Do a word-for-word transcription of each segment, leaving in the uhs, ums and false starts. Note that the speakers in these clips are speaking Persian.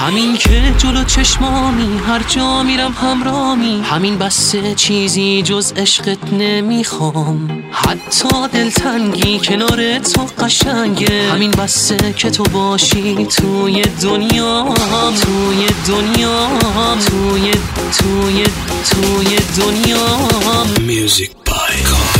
همین که جلو چشمامی هر جا میرم همرامی، همین بسه چیزی جز عشقت نمیخوام، حتی دلتنگی کنار تو قشنگه، همین بسه که تو باشی توی دنیام، توی دنیام، توی توی توی دنیام. Music by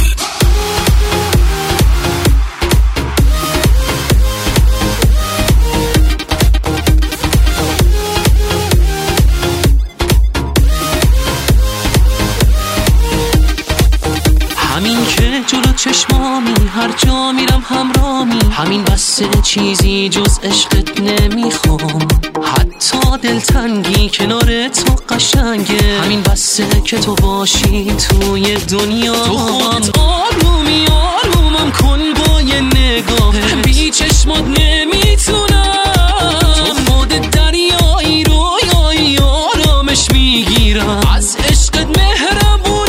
همین که جلو چشمامی هر جا میرم همرامی، همین بسه چیزی جز عشقت نمیخوام، حتی دلتنگی کنار تو قشنگه، همین بسه که تو باشی توی دنیا. تو خودت آرومی آرومم کن با یه نگاه، بی چشمات نمیتونم، تو خودت دریایی رویایی آرامش میگیرم، از عشقت مهربونم.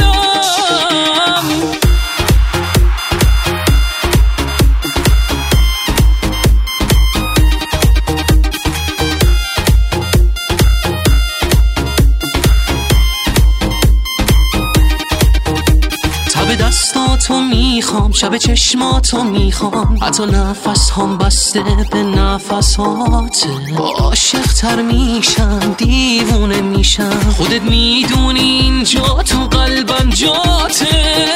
شب دستاتو میخوام، شب چشماتو میخوام، حتی نفس هم بسته به نفس هاته، عاشق تر میشم دیوونه میشم، خودت میدونی اینجا تو قلبم جاته.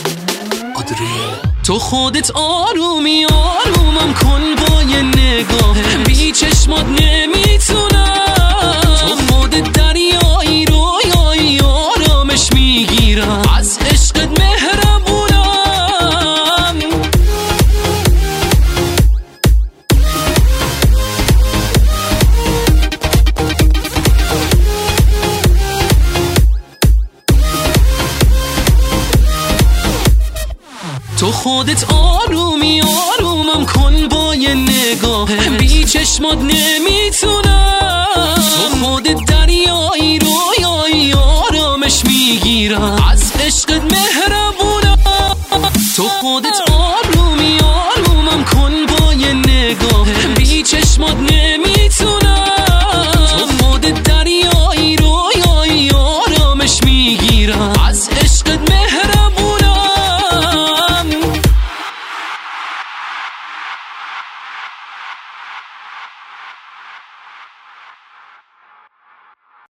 تو خودت آرومی آرومم کن با یه نگاه، بی چشمات نمیتونم، تو خودت دریایی رویایی آرامش میگیرم، از عشقت مهربونم. تو خودت آرومی آرومم کن با یه نگاه، بی چشمات نمیتونم، تو خودت دریایی رویایی آرامش میگیرم، از عشقت مهربونم. تو خودت آرومی آرومم کن با یه نگاه، بی چشمات نمیتونم،